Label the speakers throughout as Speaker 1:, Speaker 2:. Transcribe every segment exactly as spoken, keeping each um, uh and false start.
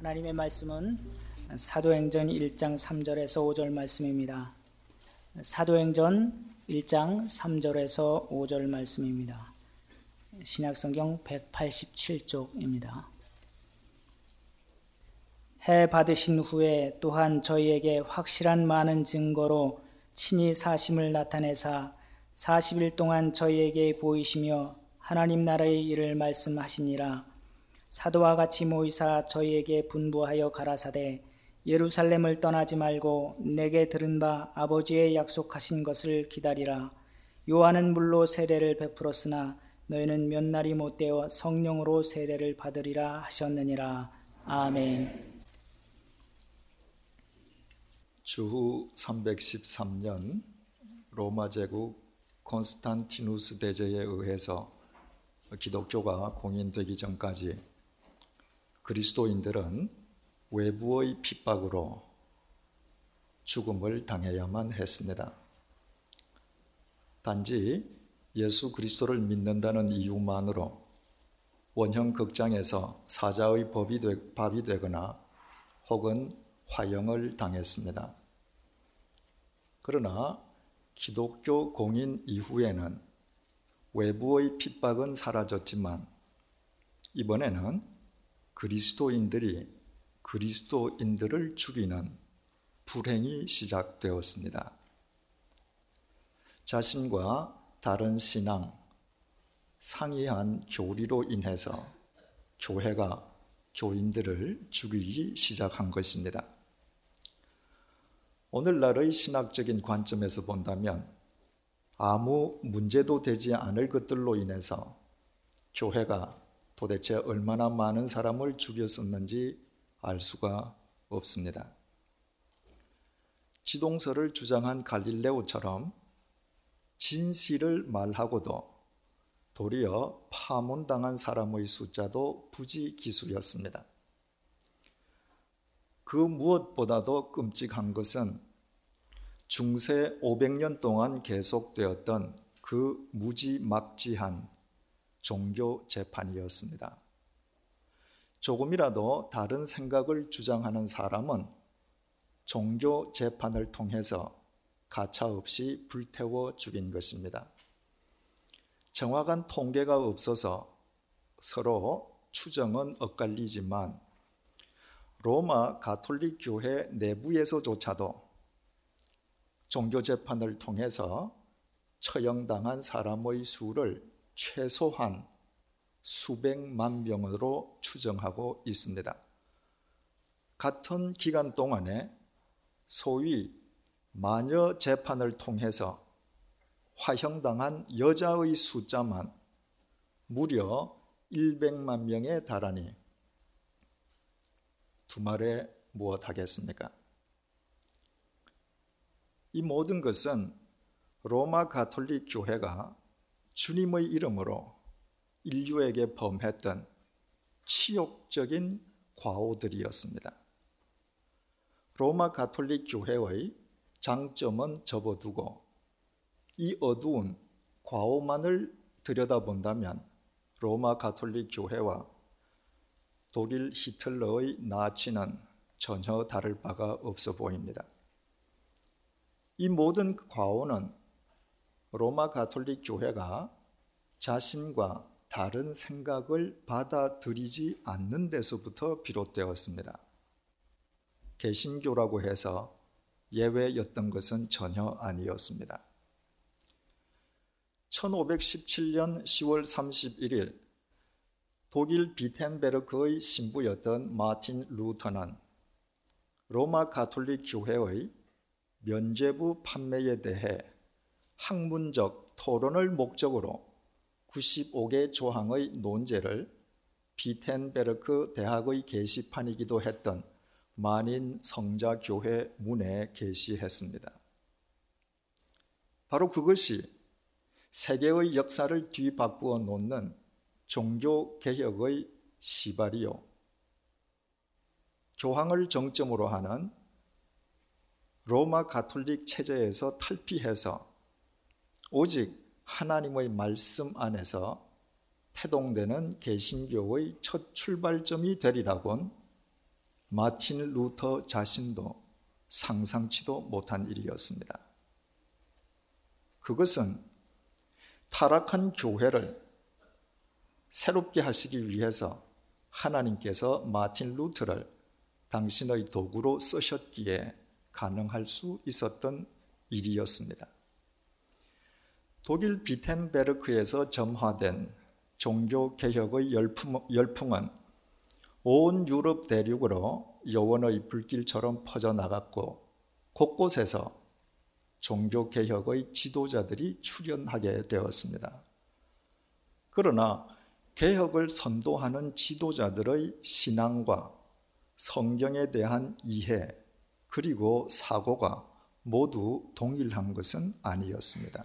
Speaker 1: 하나님의 말씀은 사도행전 일 장 삼 절에서 오 절 말씀입니다. 사도행전 일 장 삼 절에서 오 절 말씀입니다. 신약성경 백팔십칠 쪽입니다. 해 받으신 후에 또한 저희에게 확실한 많은 증거로 친히 사심을 나타내사 사십 일 동안 저희에게 보이시며 하나님 나라의 일을 말씀하시니라. 사도와 같이 모이사 저희에게 분부하여 가라사대 예루살렘을 떠나지 말고 내게 들은 바 아버지의 약속하신 것을 기다리라. 요한은 물로 세례를 베풀었으나 너희는 몇 날이 못되어 성령으로 세례를 받으리라 하셨느니라. 아멘.
Speaker 2: 주후 삼백십삼 년 로마 제국 콘스탄티누스 대제에 의해서 기독교가 공인되기 전까지 그리스도인들은 외부의 핍박으로 죽음을 당해야만 했습니다. 단지 예수 그리스도를 믿는다는 이유만으로 원형 극장에서 사자의 법이 되, 밥이 되거나 혹은 화형을 당했습니다. 그러나 기독교 공인 이후에는 외부의 핍박은 사라졌지만 이번에는 그리스도인들이 그리스도인들을 죽이는 불행이 시작되었습니다. 자신과 다른 신앙, 상이한 교리로 인해서 교회가 교인들을 죽이기 시작한 것입니다. 오늘날의 신학적인 관점에서 본다면 아무 문제도 되지 않을 것들로 인해서 교회가 도대체 얼마나 많은 사람을 죽였었는지 알 수가 없습니다. 지동설을 주장한 갈릴레오처럼 진실을 말하고도 도리어 파문당한 사람의 숫자도 부지기수였습니다. 그 무엇보다도 끔찍한 것은 중세 오백 년 동안 계속되었던 그 무지막지한 종교 재판이었습니다. 조금이라도 다른 생각을 주장하는 사람은 종교 재판을 통해서 가차없이 불태워 죽인 것입니다. 정확한 통계가 없어서 서로 추정은 엇갈리지만 로마 가톨릭 교회 내부에서조차도 종교 재판을 통해서 처형당한 사람의 수를 최소한 수백만 명으로 추정하고 있습니다. 같은 기간 동안에 소위 마녀 재판을 통해서 화형당한 여자의 숫자만 무려 백만 명에 달하니 두말에 무엇하겠습니까? 이 모든 것은 로마 가톨릭 교회가 주님의 이름으로 인류에게 범했던 치욕적인 과오들이었습니다. 로마 가톨릭 교회의 장점은 접어두고 이 어두운 과오만을 들여다본다면 로마 가톨릭 교회와 독일 히틀러의 나치는 전혀 다를 바가 없어 보입니다. 이 모든 과오는 로마 가톨릭 교회가 자신과 다른 생각을 받아들이지 않는 데서부터 비롯되었습니다. 개신교라고 해서 예외였던 것은 전혀 아니었습니다. 천오백십칠 년 시월 삼십일 일 독일 비텐베르크의 신부였던 마틴 루터는 로마 가톨릭 교회의 면죄부 판매에 대해 학문적 토론을 목적으로 구십오 개 조항의 논제를 비텐베르크 대학의 게시판이기도 했던 만인 성자교회 문에 게시했습니다. 바로 그것이 세계의 역사를 뒤바꾸어 놓는 종교개혁의 시발이요, 교황을 정점으로 하는 로마 가톨릭 체제에서 탈피해서 오직 하나님의 말씀 안에서 태동되는 개신교의 첫 출발점이 되리라곤 마틴 루터 자신도 상상치도 못한 일이었습니다. 그것은 타락한 교회를 새롭게 하시기 위해서 하나님께서 마틴 루터를 당신의 도구로 쓰셨기에 가능할 수 있었던 일이었습니다. 독일 비텐베르크에서 점화된 종교개혁의 열풍, 열풍은 온 유럽 대륙으로 여원의 불길처럼 퍼져나갔고 곳곳에서 종교개혁의 지도자들이 출현하게 되었습니다. 그러나 개혁을 선도하는 지도자들의 신앙과 성경에 대한 이해 그리고 사고가 모두 동일한 것은 아니었습니다.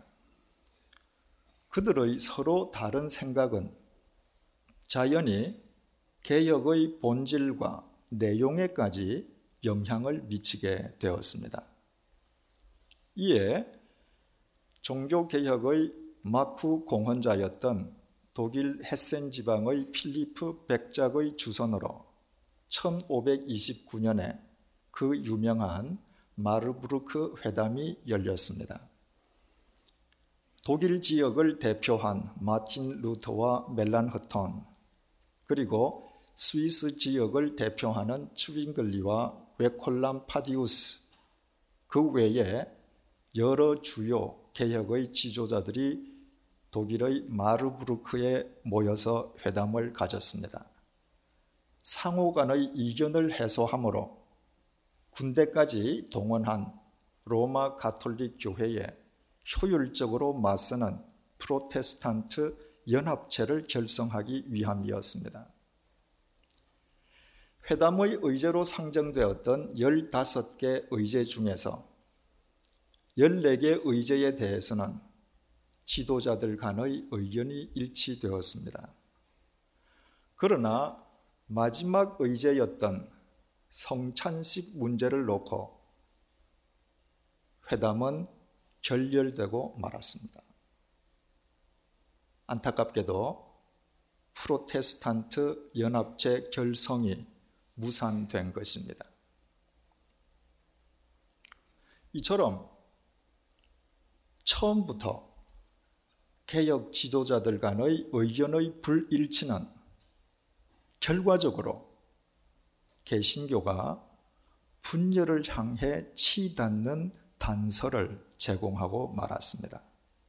Speaker 2: 그들의 서로 다른 생각은 자연히 개혁의 본질과 내용에까지 영향을 미치게 되었습니다. 이에 종교개혁의 마크 공헌자였던 독일 헤센 지방의 필리프 백작의 주선으로 천오백이십구 년에 그 유명한 마르부르크 회담이 열렸습니다. 독일 지역을 대표한 마틴 루터와 멜란흐톤, 그리고 스위스 지역을 대표하는 츠윙글리와 웨콜람 파디우스, 그 외에 여러 주요 개혁의 지도자들이 독일의 마르부르크에 모여서 회담을 가졌습니다. 상호 간의 이견을 해소함으로 군대까지 동원한 로마 가톨릭 교회에 효율적으로 맞서는 프로테스탄트 연합체를 결성하기 위함이었습니다. 회담의 의제로 상정되었던 열다섯 개 의제 중에서 열네 개 의제에 대해서는 지도자들 간의 의견이 일치되었습니다. 그러나 마지막 의제였던 성찬식 문제를 놓고 회담은 결렬되고 말았습니다. 안타깝게도 프로테스탄트 연합체 결성이 무산된 것입니다. 이처럼 처음부터 개혁 지도자들 간의 의견의 불일치는 결과적으로 개신교가 분열을 향해 치닫는 단서를 제공하고 말았습니다.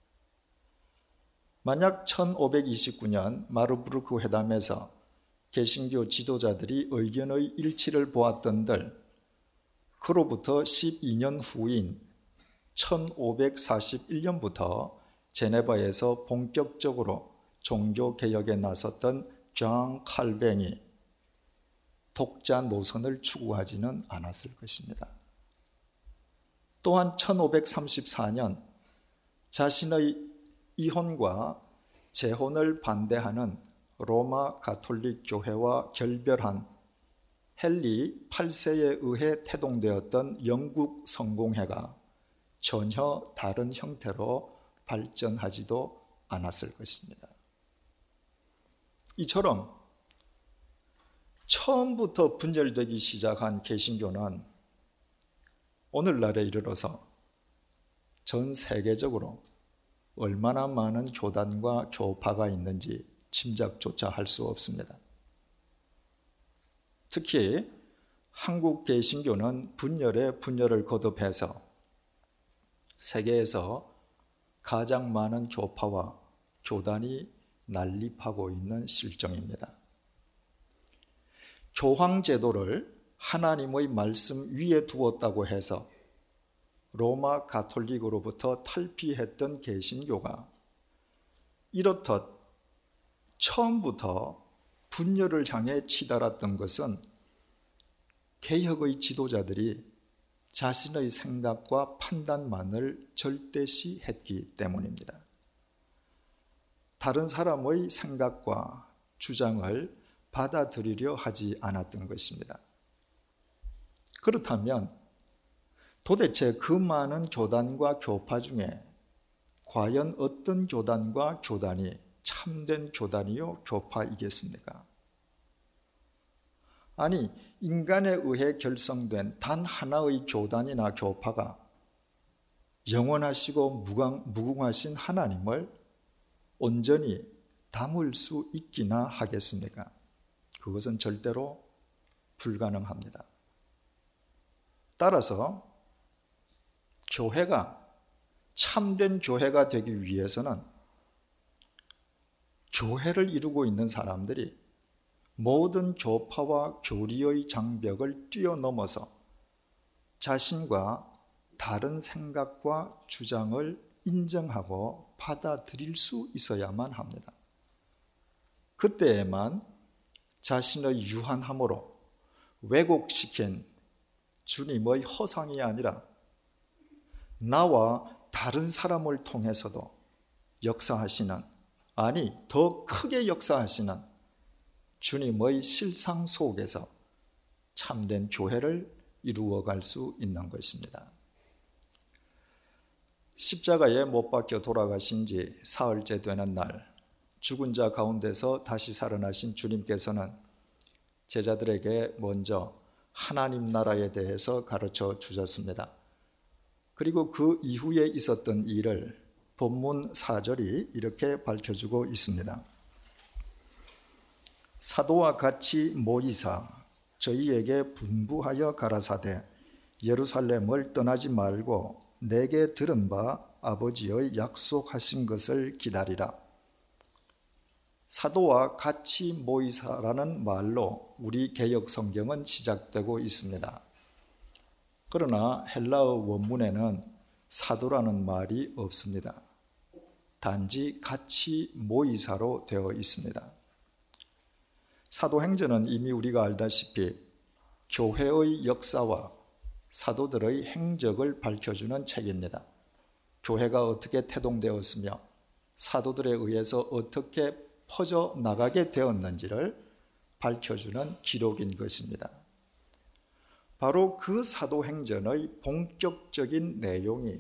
Speaker 2: 만약 천오백이십구 년 마르부르크 회담에서 개신교 지도자들이 의견의 일치를 보았던들 그로부터 십이 년 후인 천오백사십일 년부터 제네바에서 본격적으로 종교개혁에 나섰던 장 칼뱅이 독자 노선을 추구하지는 않았을 것입니다. 또한 천오백삼십사 년 자신의 이혼과 재혼을 반대하는 로마 가톨릭 교회와 결별한 헨리 팔 세에 의해 태동되었던 영국 성공회가 전혀 다른 형태로 발전하지도 않았을 것입니다. 이처럼 처음부터 분열되기 시작한 개신교는 오늘날에 이르러서 전 세계적으로 얼마나 많은 교단과 교파가 있는지 짐작조차 할 수 없습니다. 특히 한국 개신교는 분열에 분열을 거듭해서 세계에서 가장 많은 교파와 교단이 난립하고 있는 실정입니다. 교황 제도를 하나님의 말씀 위에 두었다고 해서 로마 가톨릭으로부터 탈피했던 개신교가 이렇듯 처음부터 분열을 향해 치달았던 것은 개혁의 지도자들이 자신의 생각과 판단만을 절대시 했기 때문입니다. 다른 사람의 생각과 주장을 받아들이려 하지 않았던 것입니다. 그렇다면 도대체 그 많은 교단과 교파 중에 과연 어떤 교단과 교단이 참된 교단이요 교파이겠습니까? 아니, 인간에 의해 결성된 단 하나의 교단이나 교파가 영원하시고 무강, 무궁하신 하나님을 온전히 담을 수 있기나 하겠습니까? 그것은 절대로 불가능합니다. 따라서 교회가 참된 교회가 되기 위해서는 교회를 이루고 있는 사람들이 모든 교파와 교리의 장벽을 뛰어넘어서 자신과 다른 생각과 주장을 인정하고 받아들일 수 있어야만 합니다. 그때에만 자신의 유한함으로 왜곡시킨 주님의 허상이 아니라 나와 다른 사람을 통해서도 역사하시는, 아니 더 크게 역사하시는 주님의 실상 속에서 참된 교회를 이루어갈 수 있는 것입니다. 십자가에 못 박혀 돌아가신 지 사흘째 되는 날, 죽은 자 가운데서 다시 살아나신 주님께서는 제자들에게 먼저 하나님 나라에 대해서 가르쳐 주셨습니다. 그리고 그 이후에 있었던 일을 본문 사 절이 이렇게 밝혀주고 있습니다. 사도와 같이 모이사 저희에게 분부하여 가라사대 예루살렘을 떠나지 말고 내게 들은 바 아버지의 약속하신 것을 기다리라. 사도와 같이 모이사라는 말로 우리 개역 성경은 시작되고 있습니다. 그러나 헬라어 원문에는 사도라는 말이 없습니다. 단지 같이 모이사로 되어 있습니다. 사도행전은 이미 우리가 알다시피 교회의 역사와 사도들의 행적을 밝혀주는 책입니다. 교회가 어떻게 태동되었으며 사도들에 의해서 어떻게 퍼져나가게 되었는지를 밝혀주는 기록인 것입니다. 바로 그 사도행전의 본격적인 내용이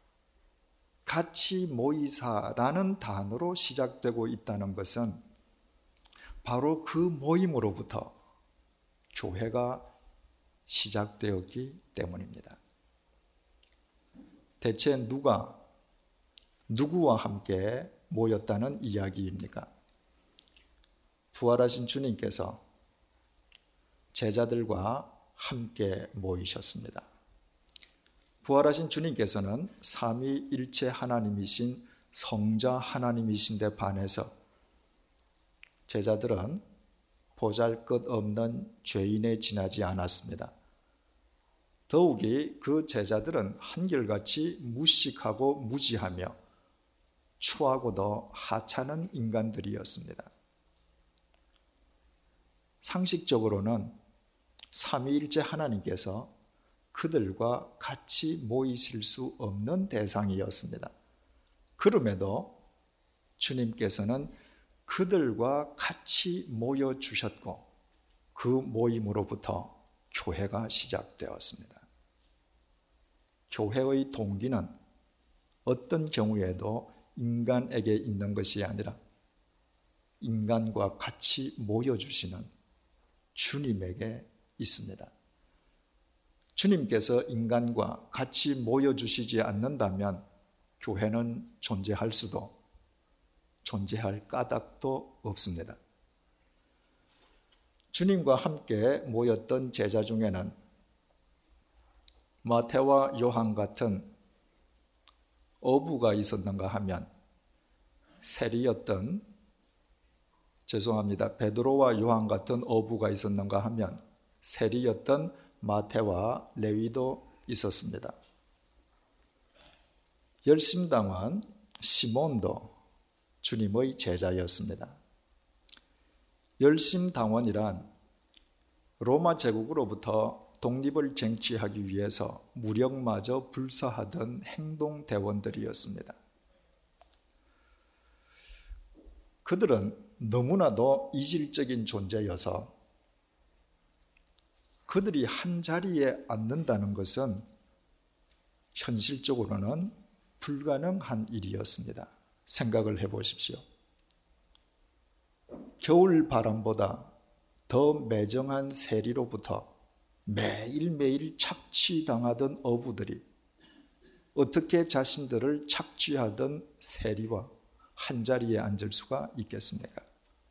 Speaker 2: 같이 모이사라는 단어로 시작되고 있다는 것은 바로 그 모임으로부터 교회가 시작되었기 때문입니다. 대체 누가 누구와 함께 모였다는 이야기입니까? 부활하신 주님께서 제자들과 함께 모이셨습니다. 부활하신 주님께서는 삼위일체 하나님이신 성자 하나님이신데 반해서 제자들은 보잘것없는 죄인에 지나지 않았습니다. 더욱이 그 제자들은 한결같이 무식하고 무지하며 추하고도 하찮은 인간들이었습니다. 상식적으로는 삼위일체 하나님께서 그들과 같이 모이실 수 없는 대상이었습니다. 그럼에도 주님께서는 그들과 같이 모여주셨고 그 모임으로부터 교회가 시작되었습니다. 교회의 동기는 어떤 경우에도 인간에게 있는 것이 아니라 인간과 같이 모여주시는 주님에게 있습니다. 주님께서 인간과 같이 모여주시지 않는다면 교회는 존재할 수도 존재할 까닭도 없습니다. 주님과 함께 모였던 제자 중에는 마태와 요한 같은 어부가 있었는가 하면 세리였던 죄송합니다. 베드로와 요한 같은 어부가 있었는가 하면 세리였던 마태와 레위도 있었습니다. 열심당원 시몬도 주님의 제자였습니다. 열심당원이란 로마 제국으로부터 독립을 쟁취하기 위해서 무력마저 불사하던 행동대원들이었습니다. 그들은 너무나도 이질적인 존재여서 그들이 한 자리에 앉는다는 것은 현실적으로는 불가능한 일이었습니다. 생각을 해보십시오. 겨울 바람보다 더 매정한 세리로부터 매일매일 착취당하던 어부들이 어떻게 자신들을 착취하던 세리와 한자리에 앉을 수가 있겠습니까?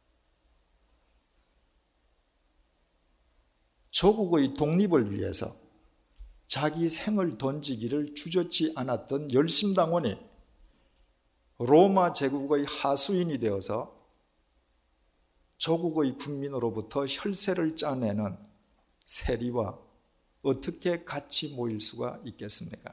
Speaker 2: 조국의 독립을 위해서 자기 생을 던지기를 주저치 않았던 열심당원이 로마 제국의 하수인이 되어서 조국의 국민으로부터 혈세를 짜내는 세리와 어떻게 같이 모일 수가 있겠습니까?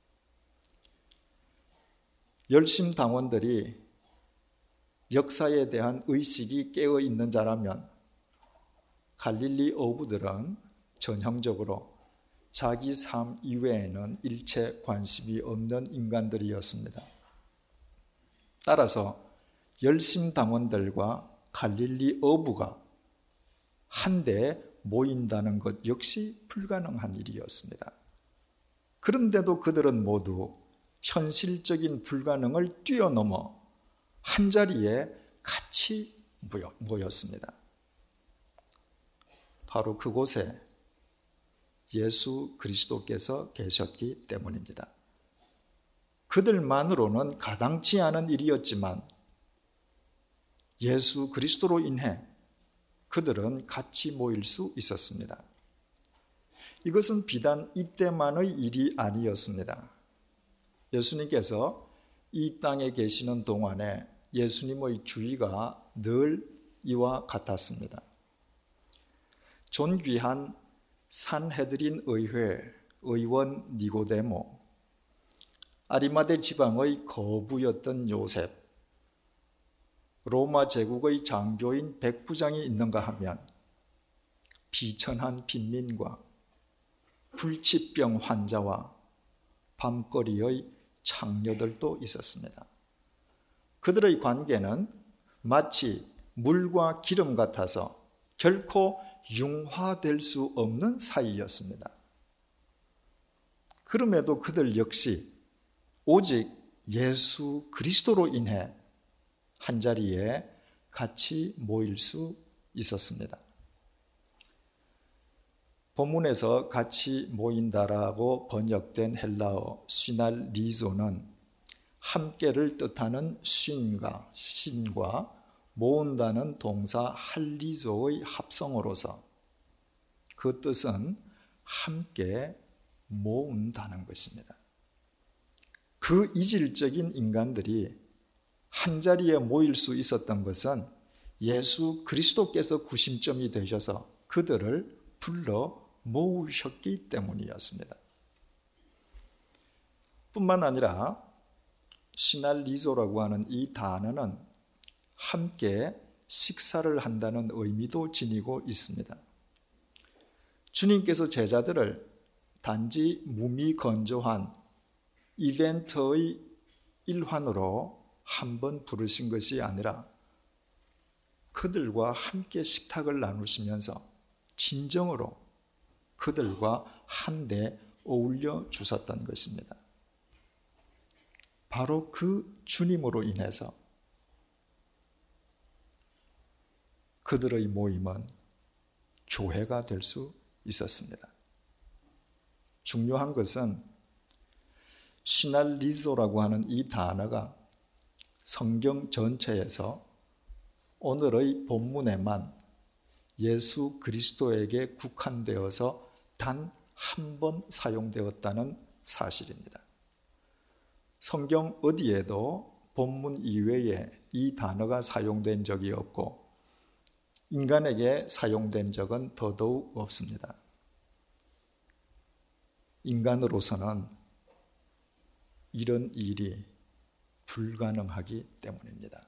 Speaker 2: 열심당원들이 역사에 대한 의식이 깨어 있는 자라면 갈릴리 어부들은 전형적으로 자기 삶 이외에는 일체 관심이 없는 인간들이었습니다. 따라서 열심당원들과 갈릴리 어부가 한데 모인다는 것 역시 불가능한 일이었습니다. 그런데도 그들은 모두 현실적인 불가능을 뛰어넘어 한자리에 같이 모였습니다. 바로 그곳에 예수 그리스도께서 계셨기 때문입니다. 그들만으로는 가당치 않은 일이었지만 예수 그리스도로 인해 그들은 같이 모일 수 있었습니다. 이것은 비단 이때만의 일이 아니었습니다. 예수님께서 이 땅에 계시는 동안에 예수님의 주의가 늘 이와 같았습니다. 존귀한 산헤드린 의회 의원 니고데모, 아리마대 지방의 거부였던 요셉, 로마 제국의 장교인 백부장이 있는가 하면 비천한 빈민과 불치병 환자와 밤거리의 창녀들도 있었습니다. 그들의 관계는 마치 물과 기름 같아서 결코 융화될 수 없는 사이였습니다. 그럼에도 그들 역시 오직 예수 그리스도로 인해 한자리에 같이 모일 수 있었습니다. 본문에서 같이 모인다라고 번역된 헬라어 시날리조는 함께를 뜻하는 쉰과 신과 모은다는 동사 할리조의 합성어로서 그 뜻은 함께 모은다는 것입니다. 그 이질적인 인간들이 한자리에 모일 수 있었던 것은 예수 그리스도께서 구심점이 되셔서 그들을 불러 모으셨기 때문이었습니다. 뿐만 아니라 시날리조라고 하는 이 단어는 함께 식사를 한다는 의미도 지니고 있습니다. 주님께서 제자들을 단지 무미건조한 이벤트의 일환으로 한번 부르신 것이 아니라 그들과 함께 식탁을 나누시면서 진정으로 그들과 한데 어울려 주셨던 것입니다. 바로 그 주님으로 인해서 그들의 모임은 교회가 될 수 있었습니다. 중요한 것은 시날리조라고 하는 이 단어가 성경 전체에서 오늘의 본문에만 예수 그리스도에게 국한되어서 단 한 번 사용되었다는 사실입니다. 성경 어디에도 본문 이외에 이 단어가 사용된 적이 없고 인간에게 사용된 적은 더더욱 없습니다. 인간으로서는 이런 일이 불가능하기 때문입니다.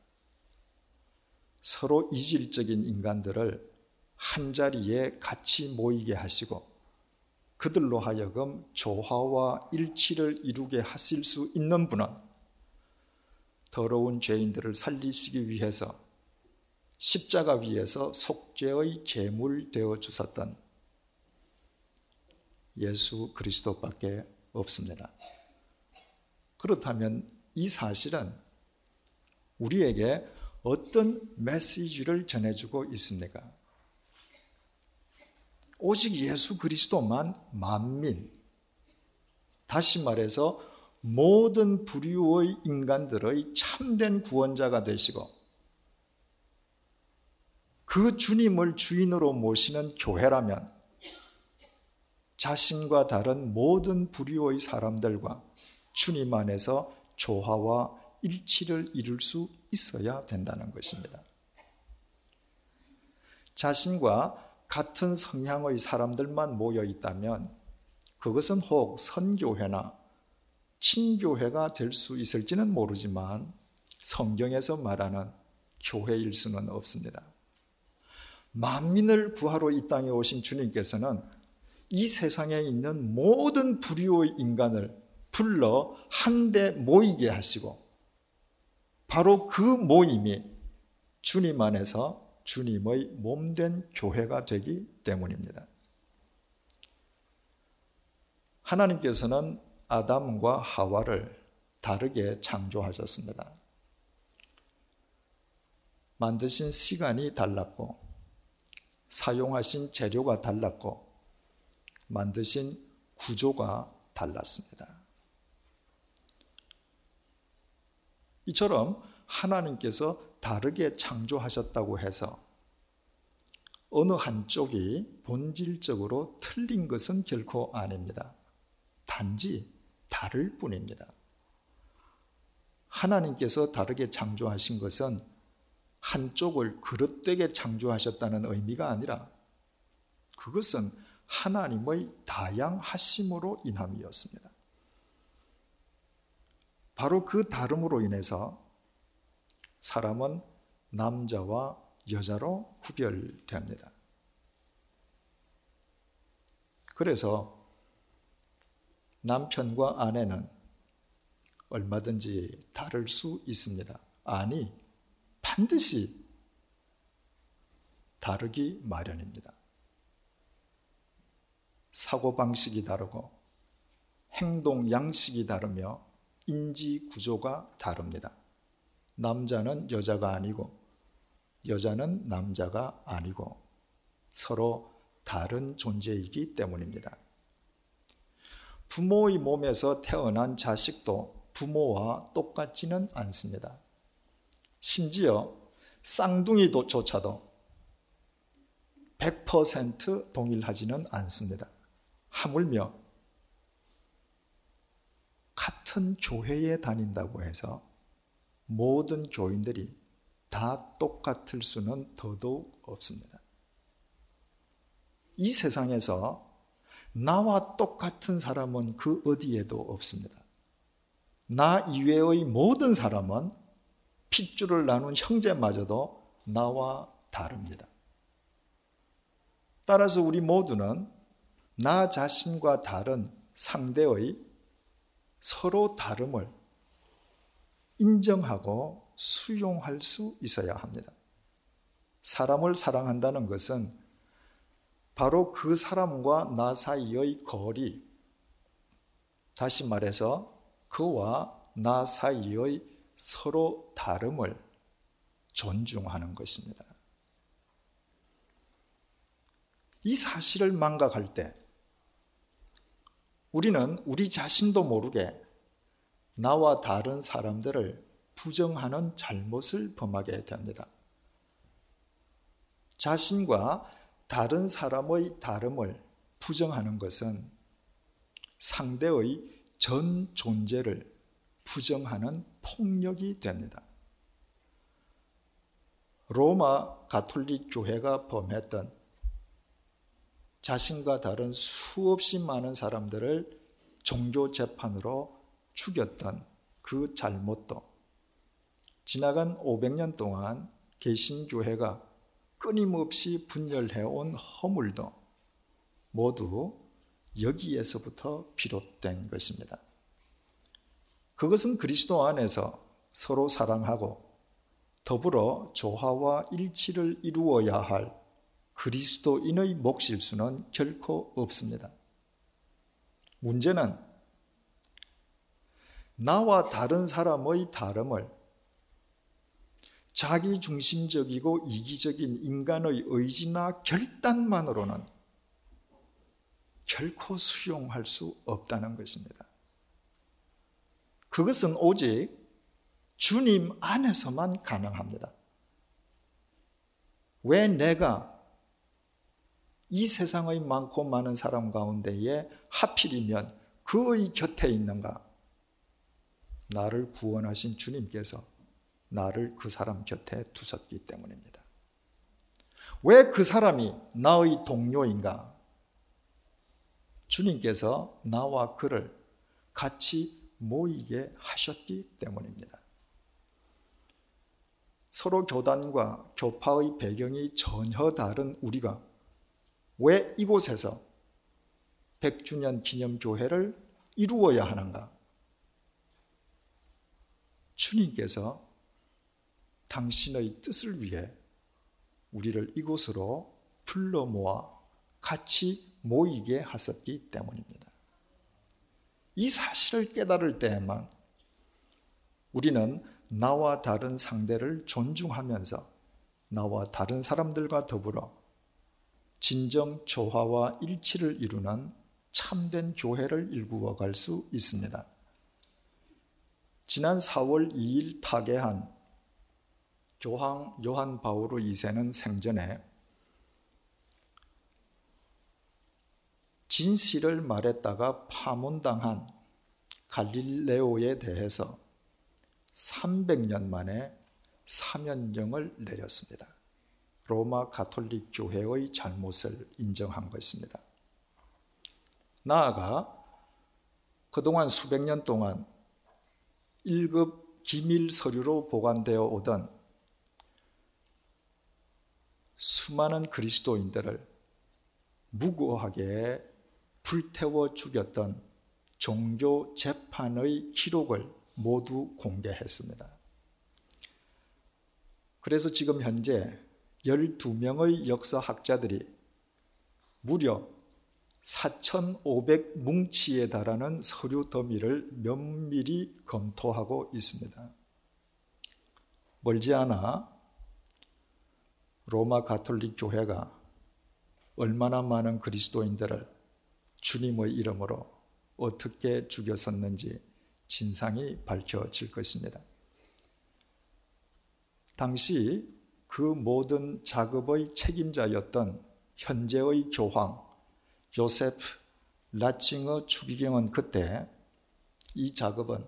Speaker 2: 서로 이질적인 인간들을 한자리에 같이 모이게 하시고 그들로 하여금 조화와 일치를 이루게 하실 수 있는 분은 더러운 죄인들을 살리시기 위해서 십자가 위에서 속죄의 제물 되어 주셨던 예수 그리스도밖에 없습니다. 그렇다면 이 사실은 우리에게 어떤 메시지를 전해주고 있습니까? 오직 예수 그리스도만 만민, 다시 말해서 모든 부류의 인간들의 참된 구원자가 되시고 그 주님을 주인으로 모시는 교회라면 자신과 다른 모든 부류의 사람들과 주님 안에서 조화와 일치를 이룰 수 있어야 된다는 것입니다. 자신과 같은 성향의 사람들만 모여 있다면 그것은 혹 선교회나 친교회가 될 수 있을지는 모르지만 성경에서 말하는 교회일 수는 없습니다. 만민을 구하러 이 땅에 오신 주님께서는 이 세상에 있는 모든 부류의 인간을 불러 한데 모이게 하시고 바로 그 모임이 주님 안에서 주님의 몸된 교회가 되기 때문입니다. 하나님께서는 아담과 하와를 다르게 창조하셨습니다. 만드신 시간이 달랐고 사용하신 재료가 달랐고 만드신 구조가 달랐습니다. 이처럼 하나님께서 다르게 창조하셨다고 해서 어느 한쪽이 본질적으로 틀린 것은 결코 아닙니다. 단지 다를 뿐입니다. 하나님께서 다르게 창조하신 것은 한쪽을 그릇되게 창조하셨다는 의미가 아니라 그것은 하나님의 다양하심으로 인함이었습니다. 바로 그 다름으로 인해서 사람은 남자와 여자로 구별됩니다. 그래서 남편과 아내는 얼마든지 다를 수 있습니다. 아니, 반드시 다르기 마련입니다. 사고방식이 다르고 행동 양식이 다르며 인지 구조가 다릅니다. 남자는 여자가 아니고 여자는 남자가 아니고 서로 다른 존재이기 때문입니다. 부모의 몸에서 태어난 자식도 부모와 똑같지는 않습니다. 심지어 쌍둥이조차도 백 퍼센트 동일하지는 않습니다. 하물며 같은 교회에 다닌다고 해서 모든 교인들이 다 똑같을 수는 더더욱 없습니다. 이 세상에서 나와 똑같은 사람은 그 어디에도 없습니다. 나 이외의 모든 사람은 핏줄을 나눈 형제마저도 나와 다릅니다. 따라서 우리 모두는 나 자신과 다른 상대의 서로 다름을 인정하고 수용할 수 있어야 합니다. 사람을 사랑한다는 것은 바로 그 사람과 나 사이의 거리, 다시 말해서 그와 나 사이의 서로 다름을 존중하는 것입니다. 이 사실을 망각할 때 우리는 우리 자신도 모르게 나와 다른 사람들을 부정하는 잘못을 범하게 됩니다. 자신과 다른 사람의 다름을 부정하는 것은 상대의 전 존재를 부정하는 폭력이 됩니다. 로마 가톨릭 교회가 범했던 자신과 다른 수없이 많은 사람들을 종교 재판으로 죽였던 그 잘못도 지나간 오백 년 동안 개신교회가 끊임없이 분열해온 허물도 모두 여기에서부터 비롯된 것입니다. 그것은 그리스도 안에서 서로 사랑하고 더불어 조화와 일치를 이루어야 할 그리스도인의 몫일 수는 결코 없습니다. 문제는 나와 다른 사람의 다름을 자기중심적이고 이기적인 인간의 의지나 결단만으로는 결코 수용할 수 없다는 것입니다. 그것은 오직 주님 안에서만 가능합니다. 왜 내가 이 세상의 많고 많은 사람 가운데에 하필이면 그의 곁에 있는가? 나를 구원하신 주님께서 나를 그 사람 곁에 두셨기 때문입니다. 왜 그 사람이 나의 동료인가? 주님께서 나와 그를 같이 모이게 하셨기 때문입니다. 서로 교단과 교파의 배경이 전혀 다른 우리가 왜 이곳에서 백 주년 기념교회를 이루어야 하는가? 주님께서 당신의 뜻을 위해 우리를 이곳으로 불러 모아 같이 모이게 하셨기 때문입니다. 이 사실을 깨달을 때에만 우리는 나와 다른 상대를 존중하면서 나와 다른 사람들과 더불어 진정 조화와 일치를 이루는 참된 교회를 일구어 갈 수 있습니다. 지난 사월 이일 타계한 교황 요한 바오로 이세는 생전에 진실을 말했다가 파문당한 갈릴레오에 대해서 삼백 년 만에 사면령을 내렸습니다. 로마 가톨릭 교회의 잘못을 인정한 것입니다. 나아가 그동안 수백 년 동안 일 급 기밀 서류로 보관되어 오던 수많은 그리스도인들을 무고하게 불태워 죽였던 종교 재판의 기록을 모두 공개했습니다. 그래서 지금 현재 열두 명의 역사학자들이 무려 사천오백 뭉치에 달하는 서류 더미를 면밀히 검토하고 있습니다. 멀지 않아 로마 가톨릭 교회가 얼마나 많은 그리스도인들을 주님의 이름으로 어떻게 죽였었는지 진상이 밝혀질 것입니다. 당시 그 모든 작업의 책임자였던 현재의 교황 요세프 라칭어 추기경은 그때 이 작업은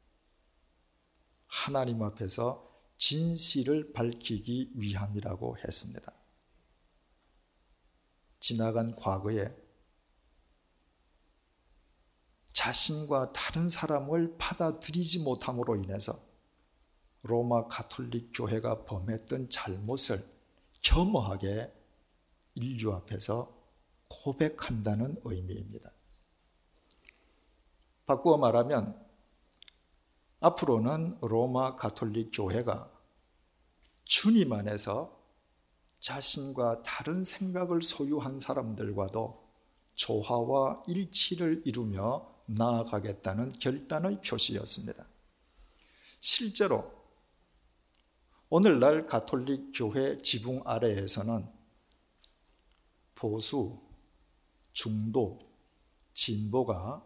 Speaker 2: 하나님 앞에서 진실을 밝히기 위함이라고 했습니다. 지나간 과거에 자신과 다른 사람을 받아들이지 못함으로 인해서 로마 가톨릭 교회가 범했던 잘못을 겸허하게 인류 앞에서 고백한다는 의미입니다. 바꾸어 말하면 앞으로는 로마 가톨릭 교회가 주님 안에서 자신과 다른 생각을 소유한 사람들과도 조화와 일치를 이루며 나아가겠다는 결단의 표시였습니다. 실제로 오늘날 가톨릭 교회 지붕 아래에서는 보수, 중도, 진보가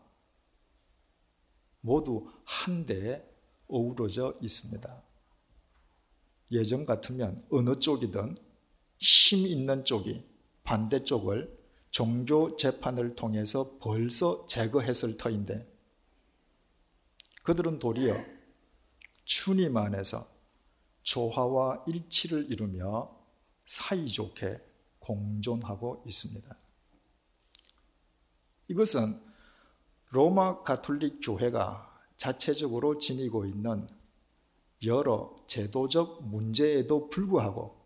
Speaker 2: 모두 한데에 어우러져 있습니다. 예전 같으면 어느 쪽이든 힘 있는 쪽이 반대쪽을 종교 재판을 통해서 벌써 제거했을 터인데 그들은 도리어 주님 안에서 조화와 일치를 이루며 사이좋게 공존하고 있습니다. 이것은 로마 가톨릭 교회가 자체적으로 지니고 있는 여러 제도적 문제에도 불구하고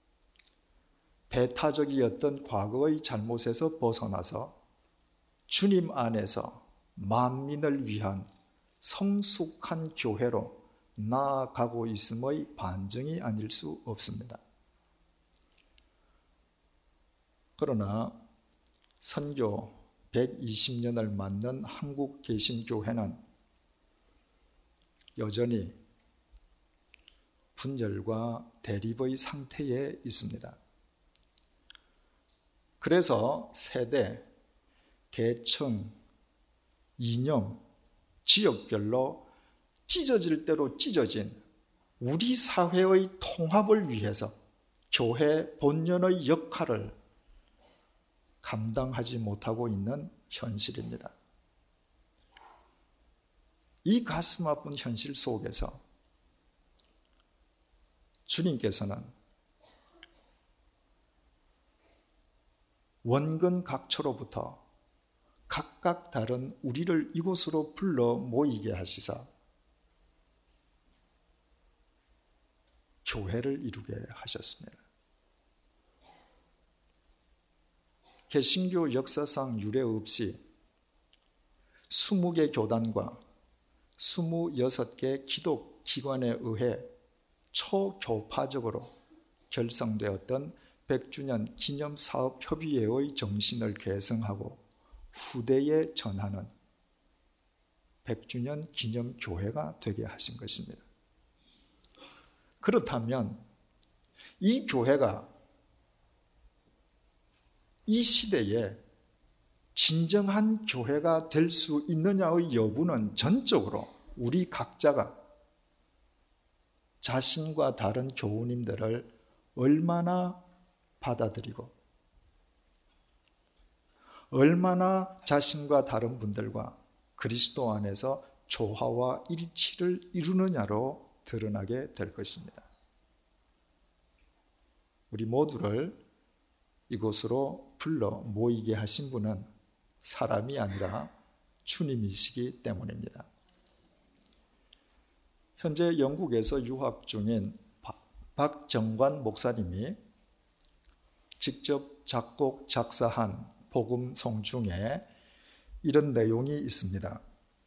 Speaker 2: 배타적이었던 과거의 잘못에서 벗어나서 주님 안에서 만민을 위한 성숙한 교회로 나아가고 있음의 반증이 아닐 수 없습니다. 그러나 선교 백이십 년을 맞는 한국 개신교회는 여전히 분열과 대립의 상태에 있습니다. 그래서 세대 계층, 이념, 지역별로 찢어질 대로 찢어진 우리 사회의 통합을 위해서 교회 본연의 역할을 감당하지 못하고 있는 현실입니다. 이 가슴 아픈 현실 속에서 주님께서는 원근 각처로부터 각각 다른 우리를 이곳으로 불러 모이게 하시사 교회를 이루게 하셨습니다. 개신교 역사상 유례 없이 스무 개 교단과 스물여섯 개 기독 기관에 의해 초교파적으로 결성되었던 백 주년 기념사업협의회의 정신을 계승하고 후대에 전하는 백 주년 기념교회가 되게 하신 것입니다. 그렇다면 이 교회가 이 시대에 진정한 교회가 될 수 있느냐의 여부는 전적으로 우리 각자가 자신과 다른 교우님들을 얼마나 받아들이고 얼마나 자신과 다른 분들과 그리스도 안에서 조화와 일치를 이루느냐로 드러나게 될 것입니다. 우리 모두를 이곳으로 불러 모이게 하신 분은 사람이 아니라 주님이시기 때문입니다. 현재 영국에서 유학 중인 박정관 목사님이 직접 작곡, 작사한 복음송 중에 이런 내용이 있습니다.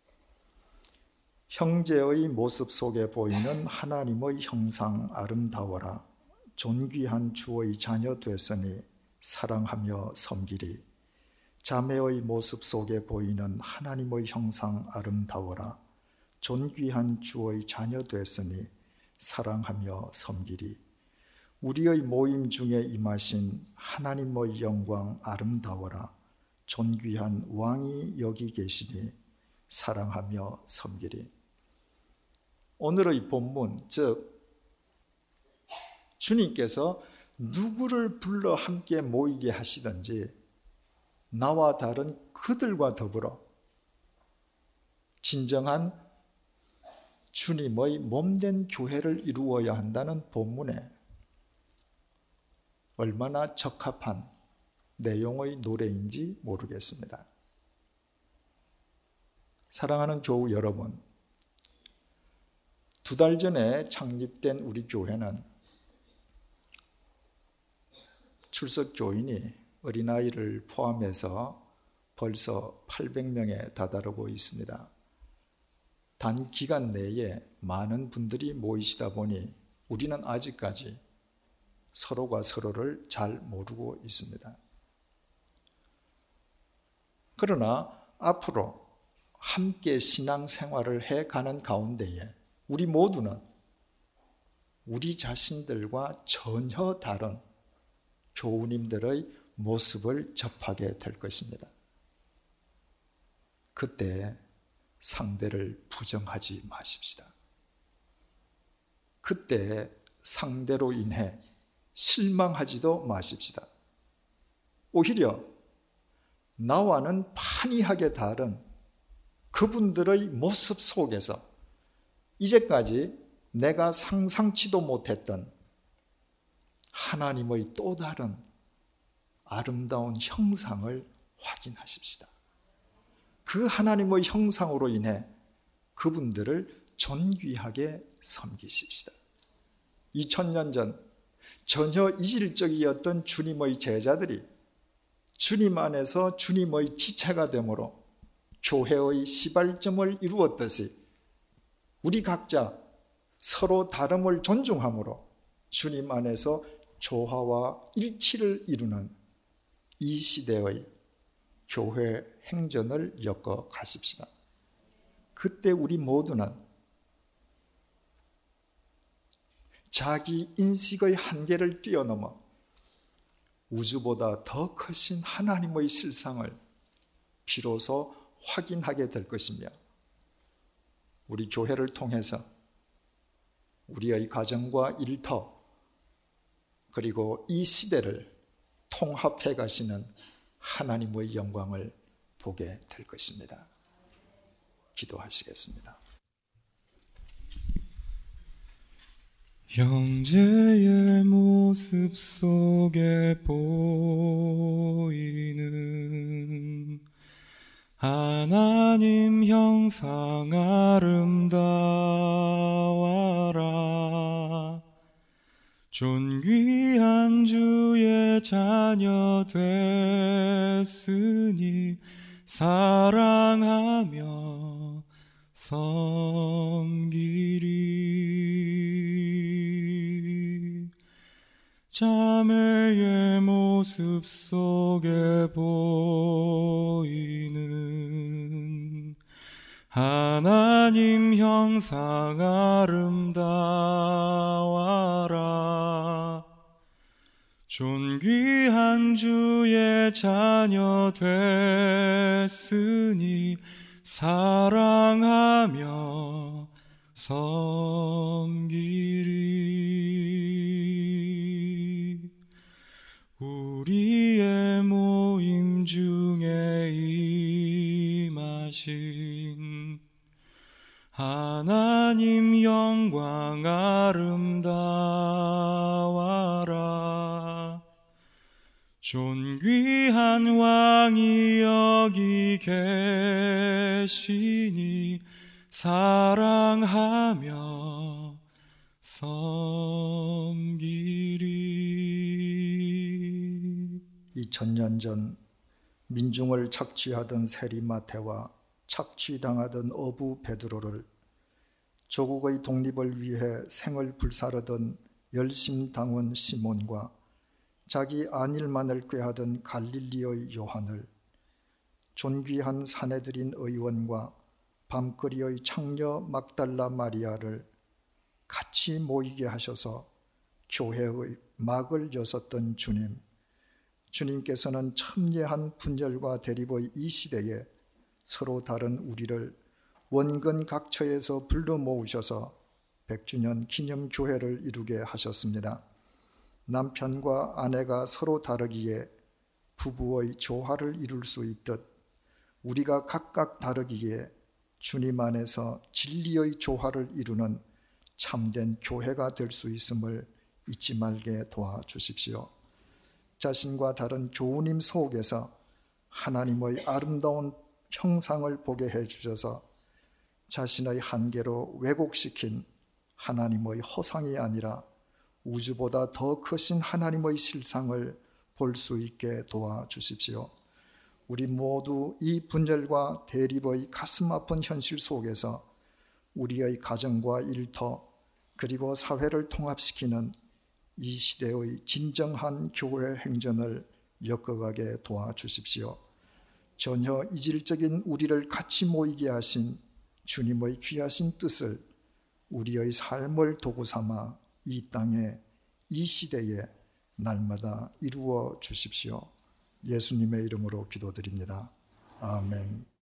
Speaker 2: 형제의 모습 속에 보이는 하나님의 형상 아름다워라. 존귀한 주의 자녀 됐으니 사랑하며 섬기리. 자매의 모습 속에 보이는 하나님의 형상 아름다워라. 존귀한 주의 자녀 됐으니 사랑하며 섬기리. 우리의 모임 중에 임하신 하나님의 영광 아름다워라. 존귀한 왕이 여기 계시니 사랑하며 섬기리. 오늘의 본문, 즉 주님께서 누구를 불러 함께 모이게 하시든지 나와 다른 그들과 더불어 진정한 주님의 몸된 교회를 이루어야 한다는 본문에 얼마나 적합한 내용의 노래인지 모르겠습니다. 사랑하는 교우 여러분, 두 달 전에 창립된 우리 교회는 출석 교인이 어린아이를 포함해서 벌써 팔백 명에 다다르고 있습니다. 단기간 내에 많은 분들이 모이시다 보니 우리는 아직까지 서로가 서로를 잘 모르고 있습니다. 그러나 앞으로 함께 신앙생활을 해가는 가운데에 우리 모두는 우리 자신들과 전혀 다른 교우님들의 모습을 접하게 될 것입니다. 그때 상대를 부정하지 마십시다. 그때 상대로 인해 실망하지도 마십시다. 오히려 나와는 판이하게 다른 그분들의 모습 속에서 이제까지 내가 상상치도 못했던 하나님의 또 다른 아름다운 형상을 확인하십시다. 그 하나님의 형상으로 인해 그분들을 존귀하게 섬기십시다. 이천 년 전 전혀 이질적이었던 주님의 제자들이 주님 안에서 주님의 지체가 되므로 교회의 시발점을 이루었듯이 우리 각자 서로 다름을 존중함으로 주님 안에서 조화와 일치를 이루는 이 시대의 교회 행전을 엮어 가십시다. 그때 우리 모두는 자기 인식의 한계를 뛰어넘어 우주보다 더 크신 하나님의 실상을 비로소 확인하게 될 것이며, 우리 교회를 통해서 우리의 가정과 일터 그리고 이 시대를 통합해 가시는 하나님의 영광을 보게 될 것입니다. 기도하시겠습니다.
Speaker 3: 형제의 모습 속에 보이는 하나님 형상 아름다워라. 존귀한 주의 자녀 됐으니 사랑하며 섬기리. 자매의 모습 속에 보이는 하나님 형상 아름다워라. 존귀한 주의 자녀 됐으니 사랑하며 섬기리. 우리의 모임 중에 임하신 하나님 영광 아름다워라. 존귀한 왕이 여기 계시니 사랑하며 섬기리.
Speaker 2: 이천 년 전 민중을 착취하던 세리마태와 착취당하던 어부 베드로를 조국의 독립을 위해 생을 불사르던 열심당원 시몬과 자기 안일만을 꾀하던 갈릴리의 요한을 존귀한 사내들인 의원과 밤거리의 창녀 막달라 마리아를 같이 모이게 하셔서 교회의 막을 여섰던 주님, 주님께서는 첨예한 분열과 대립의 이 시대에 서로 다른 우리를 원근 각처에서 불러 모으셔서 백 주년 기념교회를 이루게 하셨습니다. 남편과 아내가 서로 다르기에 부부의 조화를 이룰 수 있듯 우리가 각각 다르기에 주님 안에서 진리의 조화를 이루는 참된 교회가 될 수 있음을 잊지 말게 도와주십시오. 자신과 다른 교우님 속에서 하나님의 아름다운 형상을 보게 해주셔서 자신의 한계로 왜곡시킨 하나님의 허상이 아니라 우주보다 더 크신 하나님의 실상을 볼 수 있게 도와주십시오. 우리 모두 이 분열과 대립의 가슴 아픈 현실 속에서 우리의 가정과 일터 그리고 사회를 통합시키는 이 시대의 진정한 교회 행전을 엮어가게 도와주십시오. 전혀 이질적인 우리를 같이 모이게 하신 주님의 귀하신 뜻을 우리의 삶을 도구 삼아 이 땅에 이 시대에 날마다 이루어 주십시오. 예수님의 이름으로 기도드립니다. 아멘.